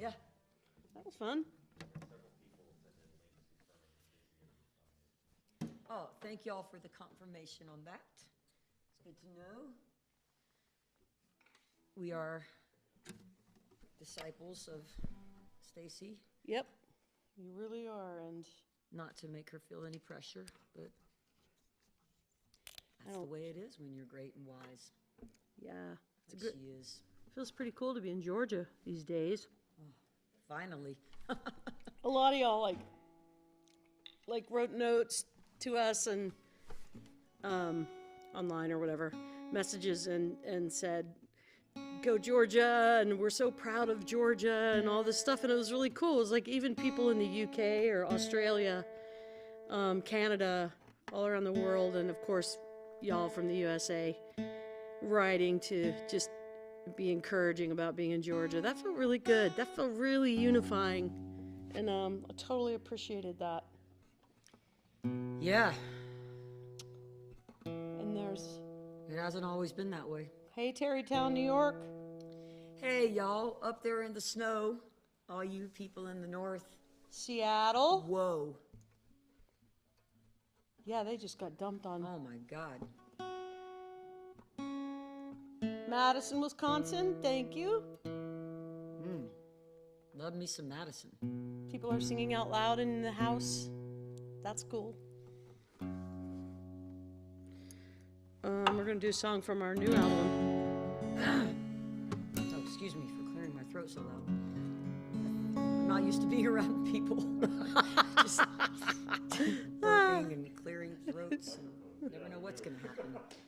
Yeah. That was fun. Oh, thank y'all for the confirmation on that. It's good to know. We are disciples of Stacy, Yep, you really are, and not to make her feel any pressure, but that's the way it is when you're great and wise. yeah, it's Like good. she is. Feels pretty cool to be in Georgia these days. Finally. A lot of y'all like wrote notes to us and online or whatever, messages and said, "Go Georgia," and we're so proud of Georgia and all this stuff, and it was really cool. It was like even people in the UK or Australia, Canada, all around the world, and of course y'all from the USA writing to just be encouraging about being in Georgia. That felt really good. That felt really unifying, and I totally appreciated that. Yeah, And there's, it hasn't always been that way. hey, Terrytown, New York. Hey, y'all, up there in the snow, all you people in the north. Seattle. Whoa. Yeah, they just got dumped on. Oh my God. Madison, Wisconsin. Thank you. Love me some Madison. People are singing out loud in the house. That's cool. We're going to do a song from our new album. Oh, excuse me for clearing my throat so loud. I'm not used to being around people. Just burping and clearing throats. And never know what's going to happen.